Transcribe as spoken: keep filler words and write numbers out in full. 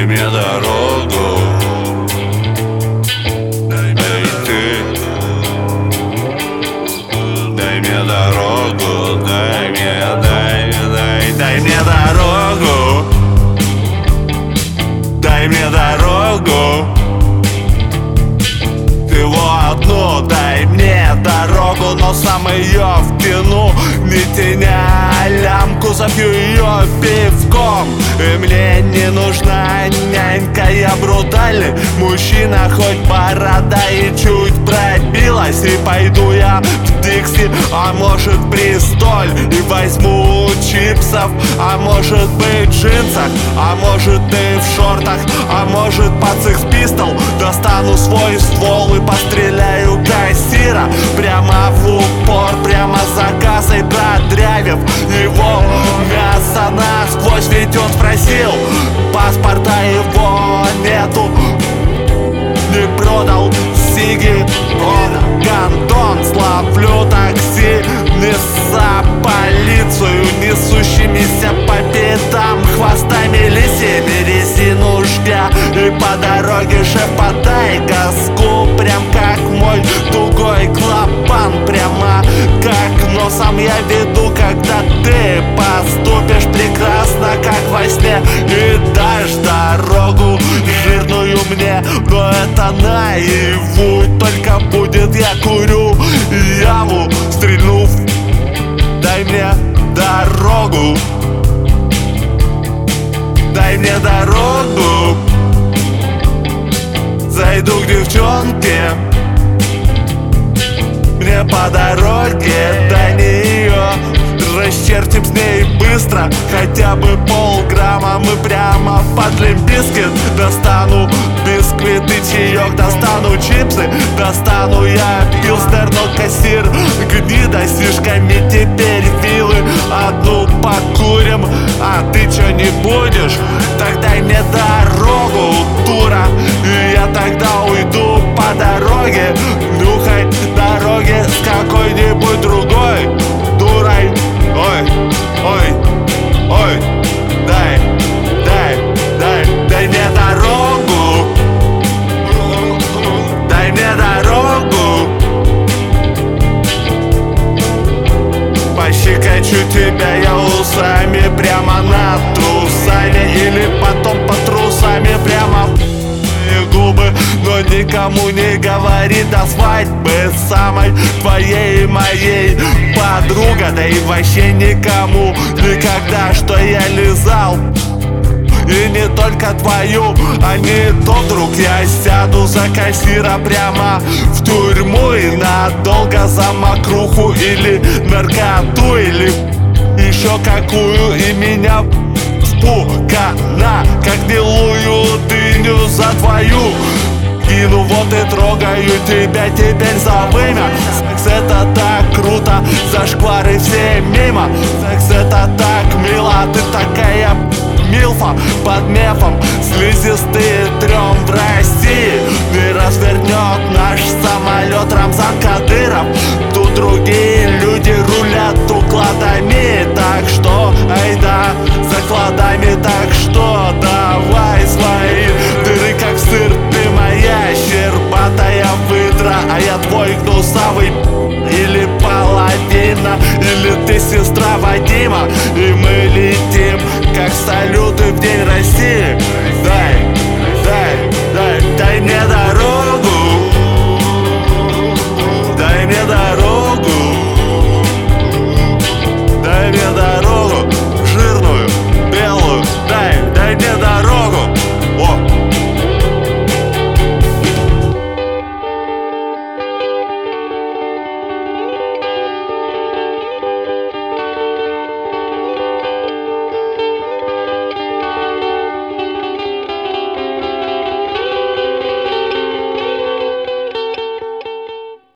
дай мне дорогу. Эй, ты, дай мне дорогу, дай мне, дай, дай, дай мне дорогу. Дай мне дорогу. Всего одну, дай мне дорогу, но сам ее втяну, не теня лямку, запью ее пивком. И мне не нужна нянька, я брутальный мужчина, хоть борода и чуть пробилась. И пойду я в Дикси, а может Бристоль, и возьму чипсов, а может быть в джинсах, а может и в шортах, а может под Sex Pistols. Достану свой ствол и постреляю кассира прямо в упор, прямо за кассой, продрявив его мясо насквозь. Ведь он спросил, паспорта его нету, не продал сиги, он гандон. Словлю такси, неса полицию, несущимися по пятам хвостами лисими резинушка. И по дороге шеф подай газку, прям как мой тугой клапан, прямо как носом я веду, когда ты поступишь прекрасно, как во сне, и дашь дорогу жирную мне. Но это наяву, только будет я курю яму, стрельнув. Дай мне дорогу. Дай мне дорогу. Зайду к девчонке, мне по дороге до нее. Расчертим с ней быстро хотя бы полграмма. Мы прямо под Limp Bizkit. Достану бисквит и чаек, достану чипсы, достану я пилснер, но кассир гнида сишками. Теперь вилы одну покурим. А ты чё не будешь? Так дай мне дорогу, дура, и я тогда уйду по дороге. Нюхай дороги с какой-нибудь другой дурой. Ой, ой, ой, дай, дай, дай, дай мне дорогу. Дай мне дорогу. Пощекочу тебя я усами прямо над трусами, или потом под трусами прямо в губы. Но никому не говори до свадьбы самой твоей и моей подруга. Да и вообще никому никогда, что я лизал. И не только твою, а не то вдруг я сяду за кассира прямо в тюрьму и надолго за мокруху или наркоту, или еще какую, и меня впукана, как милую дыню за твою. Кину, вот и трогаю тебя теперь за вымя. Секс это так круто, зашквары все мимо. Секс это так мило, ты такая милфа под мефом. Слизистые трем в России.